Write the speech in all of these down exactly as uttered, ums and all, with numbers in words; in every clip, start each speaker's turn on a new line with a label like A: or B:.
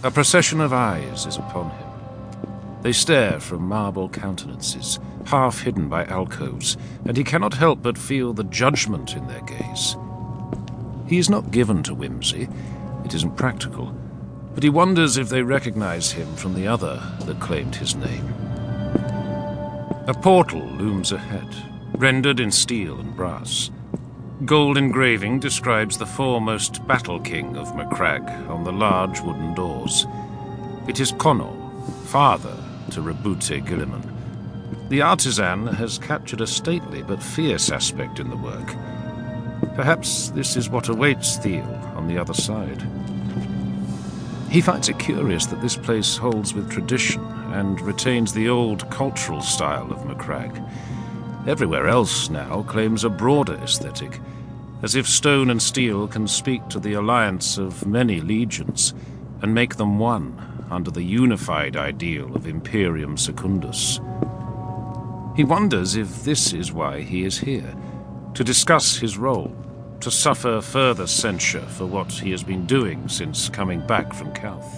A: A procession of eyes is upon him. They stare from marble countenances, half hidden by alcoves, and he cannot help but feel the judgment in their gaze. He is not given to whimsy. It isn't practical. But he wonders if they recognize him from the other that claimed his name. A portal looms ahead, rendered in steel and brass. Gold engraving describes the foremost battle king of Macragge on the large wooden doors. It is Conor, father to Roboute Guilliman. The artisan has captured a stately but fierce aspect in the work. Perhaps this is what awaits Thiel on the other side. He finds it curious that this place holds with tradition and retains the old cultural style of Macragge. Everywhere else now claims a broader aesthetic, as if stone and steel can speak to the alliance of many legions and make them one under the unified ideal of Imperium Secundus. He wonders if this is why he is here, to discuss his role, to suffer further censure for what he has been doing since coming back from Calth.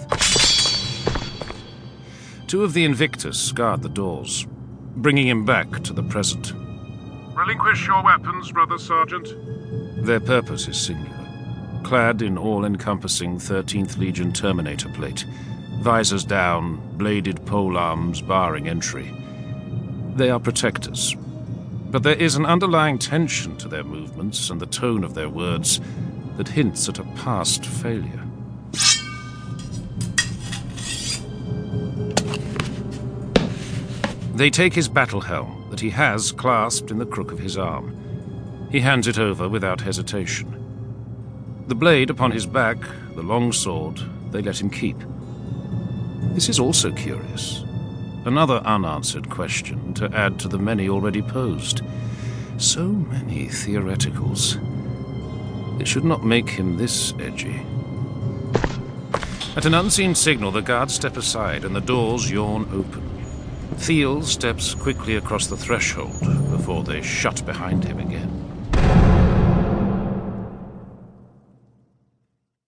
A: Two of the Invictus guard the doors, bringing him back to the present.
B: Relinquish your weapons, Brother Sergeant.
A: Their purpose is singular. Clad in all-encompassing thirteenth Legion Terminator plate, visors down, bladed polearms barring entry. They are protectors. But there is an underlying tension to their movements and the tone of their words that hints at a past failure. They take his battle helm that he has clasped in the crook of his arm. He hands it over without hesitation. The blade upon his back, the long sword, they let him keep. This is also curious. Another unanswered question to add to the many already posed. So many theoreticals. It should not make him this edgy. At an unseen signal, the guards step aside and the doors yawn open. Thiel steps quickly across the threshold before they shut behind him again.